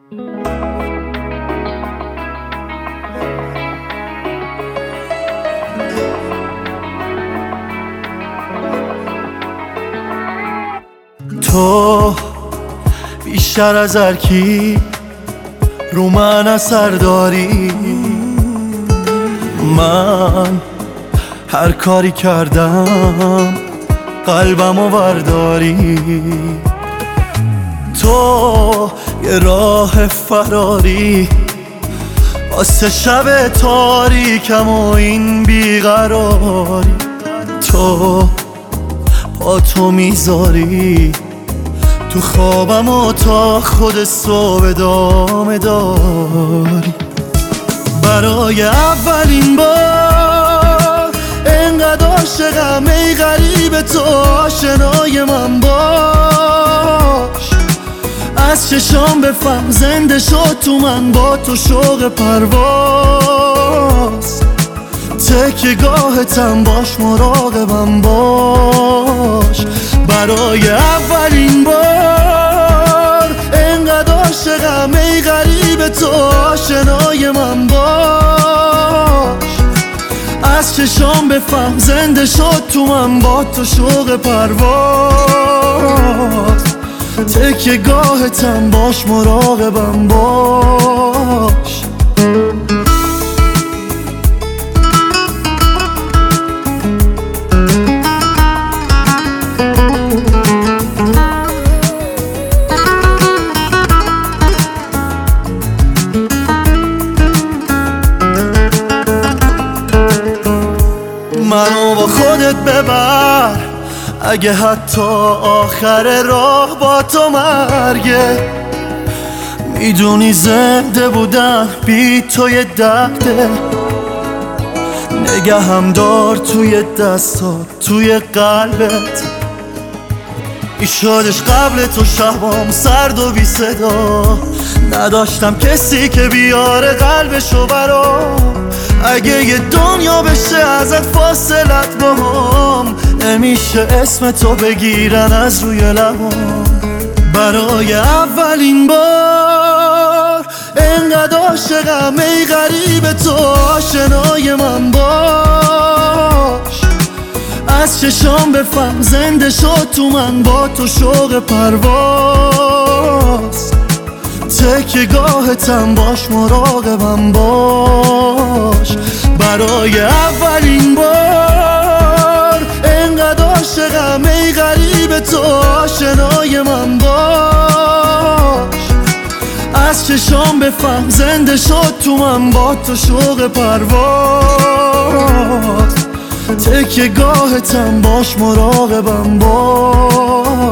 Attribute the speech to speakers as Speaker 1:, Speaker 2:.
Speaker 1: تو بیشتر از هر کی رو من اثر داری. من هر کاری کردم قلبمو برداری. تو یه راه فراری واسه شب تاریکم و این بیقراری. تو با تو میذاری تو خوابم و تا خود صبح ادامه داری. برای اولین بار انقدر عاشقم ای غریب، تو آشنای من باش. از چشام بفهم زنده شد تو من، با تو شوق پرواز. تکیه گاهتم باش، مراقبم باش. برای اولین بار انقدر عاشقم ای غریب، تو آشنای من باش. از چشام بفهم زنده شد تو من، با تو شوق پرواز. تکیه گاهتم باش، مراقبم باش. منو با خودت ببر، اگه حتی آخر راه با تو مرگه. میدونی زنده بودن بی تو یه درده. نگهم دار توی دستات، توی قلبت. ایشادش قبل تو شبام سرد و بی صدا، نداشتم کسی که بیاره قلبشو برام. اگه یه دنیا بشه ازت فاصلت باهم، نمیشه اسم تو بگیرن از روی لبام. برای اولین بار انقدر عاشقم ای غریب، تو آشنای من باش. از چشام بفهم زنده شد تو من، با تو شوق پرواز. تکیه گاهتم باش، مراقبم باش. برای اولین بار انقدر عاشقم ای غریب، تو آشنای من باش. از چشام بفهم زنده شد تو من، با تو شوق پرواز. تکیه گاهتم باش، مراقبم باش.